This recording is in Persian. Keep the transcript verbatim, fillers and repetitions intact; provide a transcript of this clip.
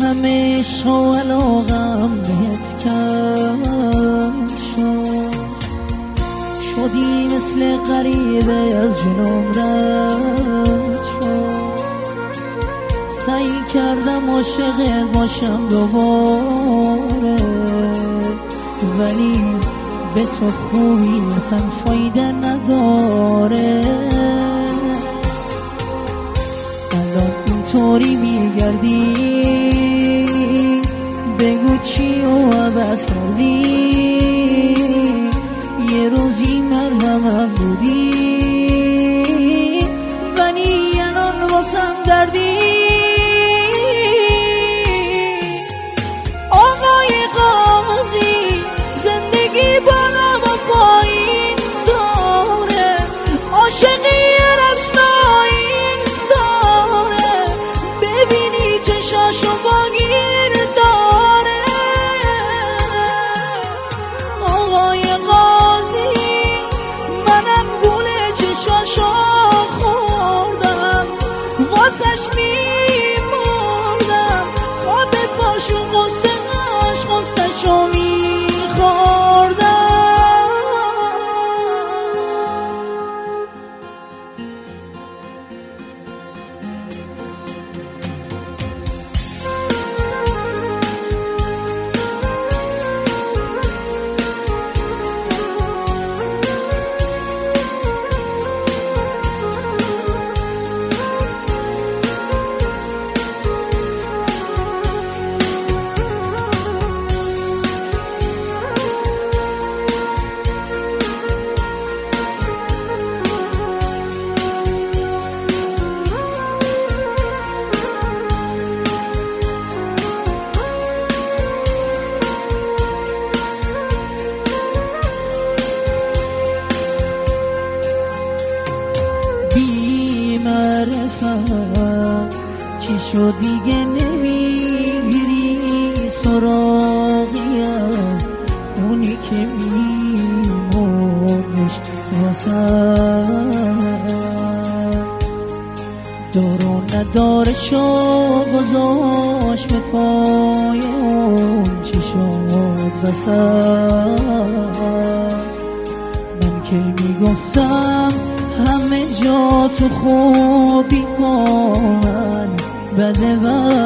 همه شو علاقم بهت کم شد، شدی مثل غریبه از جنوم رد شد. سعی کردم عاشقت باشم دوباره، ولی به تو خوبی اصلا فایده نداره. الان اینطوری میگردی، بگو چی و عوض کردی؟ یه روزی مرهمم بودی، ولی الان واسم دردی. آقای قاضی زندگی بالا و پایین داره، عاشقی رسوایی داره، ببینی چشاشو باگیر داره. آقای قاضی منم گوله چشاشو خوردم، واسش میمردم، خواب پاشو قصه هاش قصه شو میخوردم. چی شد دیگه نمیگیری سراغی از اونی که میمونش واسم؟ دار و نداره شو گذاشت به پای اون چی شد واسم؟ من که میگفتم همه جا تو خوبی با من بده